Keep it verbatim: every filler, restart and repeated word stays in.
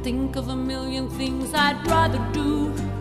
think of a million things I'd rather do.